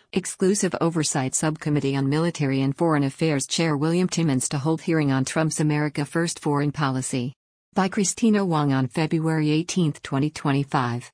Exclusive Oversight Subcommittee on Military and Foreign Affairs Chair William Timmons to hold hearing on Trump's America First foreign policy. By Christina Wong on February 18, 2025.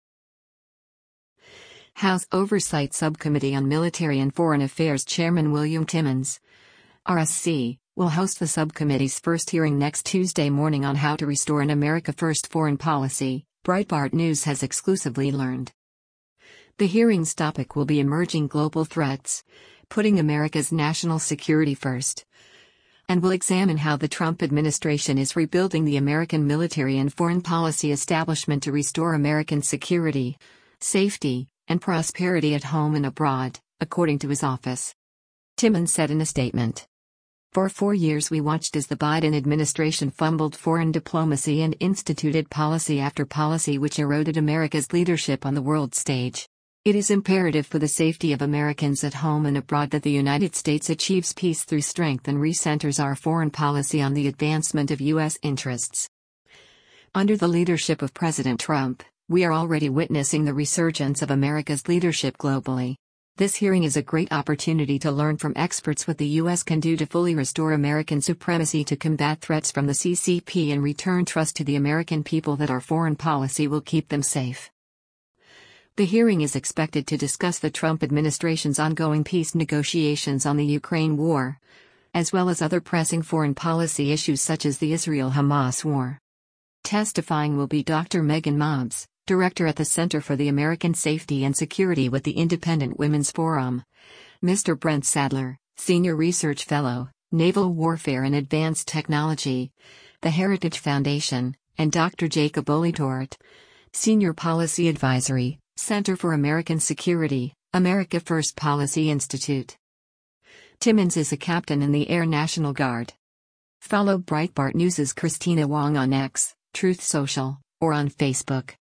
House Oversight Subcommittee on Military and Foreign Affairs Chairman William Timmons, RSC, will host the subcommittee's first hearing next Tuesday morning on how to restore an America First foreign policy, Breitbart News has exclusively learned. The hearing's topic will be emerging global threats, putting America's national security first, and will examine how the Trump administration is rebuilding the American military and foreign policy establishment to restore American security, safety, and prosperity at home and abroad, according to his office. Timmons said in a statement. For 4 years we watched as the Biden administration fumbled foreign diplomacy and instituted policy after policy which eroded America's leadership on the world stage. It is imperative for the safety of Americans at home and abroad that the United States achieves peace through strength and recenters our foreign policy on the advancement of U.S. interests. Under the leadership of President Trump, we are already witnessing the resurgence of America's leadership globally. This hearing is a great opportunity to learn from experts what the U.S. can do to fully restore American supremacy to combat threats from the CCP and return trust to the American people that our foreign policy will keep them safe. The hearing is expected to discuss the Trump administration's ongoing peace negotiations on the Ukraine war, as well as other pressing foreign policy issues such as the Israel-Hamas war. Testifying will be Dr. Megan Mobbs, Director at the Center for the American Safety and Security with the Independent Women's Forum, Mr. Brent Sadler, Senior Research Fellow, Naval Warfare and Advanced Technology, the Heritage Foundation, and Dr. Jacob Olitort, Senior Policy Advisory, Center for American Security, America First Policy Institute. Timmons is a captain in the Air National Guard. Follow Breitbart News' Christina Wong on X, Truth Social, or on Facebook.